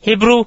Hebrew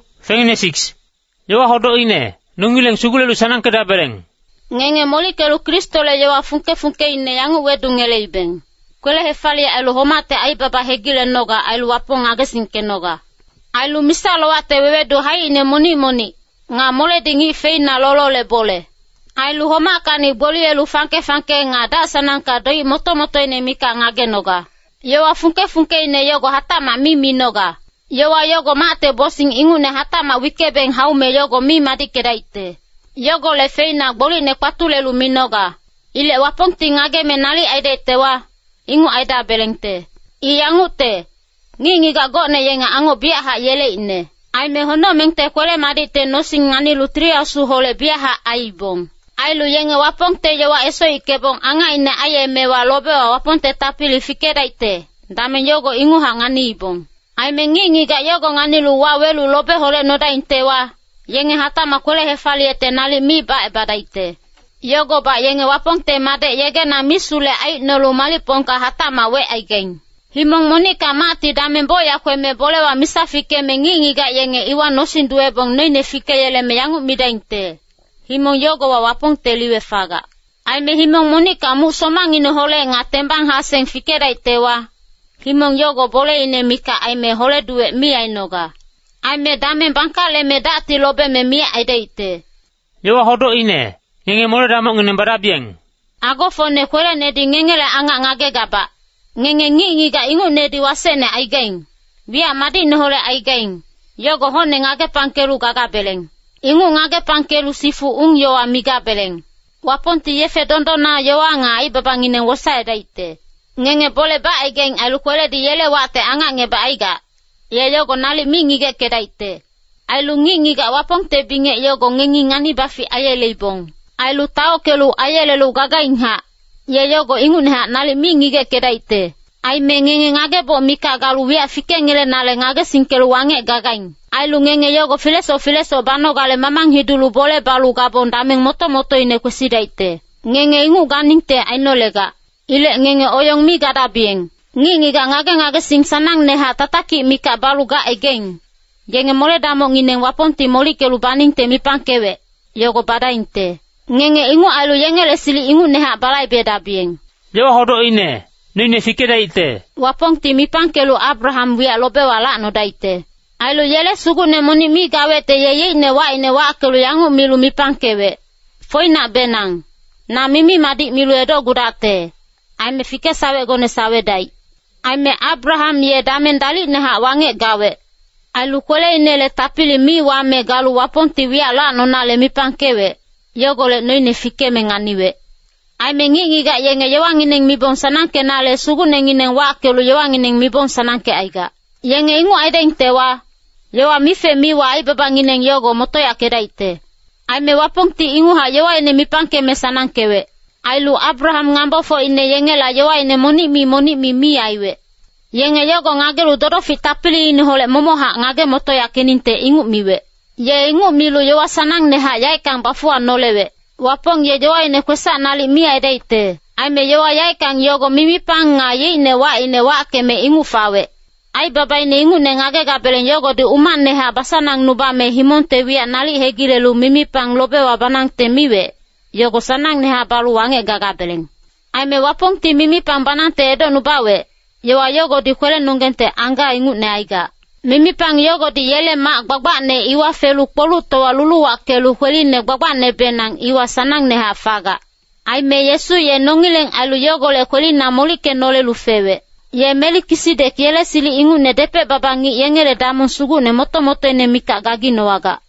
6. Yawa hodo ine, nungileng sugulelu sanang kedabereng. Ngenge moli kelu Kristo le yawa funke ine yangu wedu ngeleibeng. Kwele hefali ailu homate ai baba hegile noga ailu wapong agesinke noga. Ailu misalo wate wewedu hai ine moni. Nga mole dingi feina lolo le bole. Ailu homaka ni boli elu fanke nga da sanangka doi moto ine mika ngage noga. Yawa funke ine yogo hatama mimi noga. Yawa yogo mate bosing ingune hatama wikebeng haume yogo mi madi kedaite. Yogo le feina boli ne kwatulelu minoga. Ile wapongti ngage menali aide tewa. Ingu aida belengte. Iyangu te. Ngingi gago ne yenga ango biaha yele ine. Aime hono mengte kwele madi te nosing ngani lutria suhole biaha aibong. Ailu yenge wapongte yawa eso ikebong anga ine aye mewa lobewa wapongte tapili fikedaite. Dame yogo ingu hangani ibong. Aime ngingi ga yogo ngani luwa welu lobe hole noda intewa. Yenge hata makwele hefali ete nali mi ba ebadaite. Yogo ba yenge wapongte made yege na misule ai nolu mali pongka hata mawe aigeng. Himong monika mati dame boya kweme bolewa misafike mengingi ga yenge iwa nosinduwe bong noine fike yele meyangu midainte. Himong yogo wa wapongte liwe faga. Aime himong monika mu somangino hole nga tembang haseng fike daitewa. Himong yogo bole ine mika aime hole duwe mi ainoga. Aime dame bangka le me dati lobe me mi aideite. Yawa hodo ine, ngenge mole damok ngene barabieng. Ago fone kwele nedi ngenge le anga ngage gaba. Ngenge ngingi ga ingu nedi wasene aigeng. Bia madi nohole aigeng. Yogo hone ngage pankelu gaga beleng. Ingu ngage pankelu sifu yowa miga beleng. Waponti yefe dondona yowa nga aibabangine wasa edaite. Ngenge bole ba aigeng alukwele di yele wate anga ngeba aiga. Ye yogo nali mingi ge kedaite. Ailu ngingi ga wapongte binge yogo ngengi ngani bafi ayele ibong. Ailu tao kelu ayele lu gaga inha. Ye yogo ingunha nali mingi ge kedaite. Aime ngenge ngage bo mika galu wia fike ngele nale ngage sinkelu wange gagain. Ailu ngenge yogo fileso bano gale mamang hidulu bole balu gabon dameng moto ine kwesidaite. Ngenge ingu ganingte ainolega. Ile ngenge oyong mi gada bieng. Ngingi ga ngage sing sanang neha tataki mika balu ga egeng. Genge mole damo nginen waponti moli kelu baning te mipangkewe. Yogo badainte. Ngenge ingu ailu yenge lesili ingu neha balai beda bieng. Yawa hodo ine, nine fikeda ite. Wapongti mipangkelu Abraham wia lobe wala no daite. Ailu yele sugu ne moni mi gawe te yeye ine wa kelu yangu milu mipangkewe. Foina benang. Na mimi madi milu edo gudate. Aime fike sawe gone sawe dai. Aime Abraham ye damen dali neha wange gawe. Ailu kwele inele tapili mi wame galu waponti wia la nonale mipangkewe. Yogole noine fike menganiwe. Aime ngingi ga yenge yewangineng mibong sanangke nale sugu nengineng wakelu yewangineng mibong sanangke aiga. Yenge ingu aideng tewa. Yewa mife miwa aibabangineng yogo moto ya kedaite. Aime wapongti ingu ha yewa ine mipangke me sanangkewe. Ailu Abraham ngambo fo ine yenge la yewa ine moni mi mi aiwe. Yenge yogo ngagelu dodo fitapili ine hole momoha ngage moto ya keninte ingu miwe. Ye ingu milu yewa sanang neha yaikang bafua nolewe. Wapong ye yewa ine kwesa nali mi aideite. Aime yewa yaikang yogo mimipang nga ye ine wa keme ingu fawe. Ai baba ine ingu ne ngage gabelen yogo di uman neha basanang nubame himonte wia nali hegilelu mimipang lobe wabanang temiwe. Yogo sanang neha balu wange gagabeleng. Aime wapong ti mimipang banante edo nubawe. Yewa yogo di kwele nungente anga ingu ne aiga. Mimipang yogo di yele ma gbagba ne iwa felu polu towa lulu wakelu kweli ne gbagba ne benang iwa sanang neha faga. Aime Yesu ye nongileng alu yogo le kweli na molike nole lufewe. Ye meli kisidek yele sili ingu ne depe babangi yengele damon sugu ne moto ne mika gagi noaga.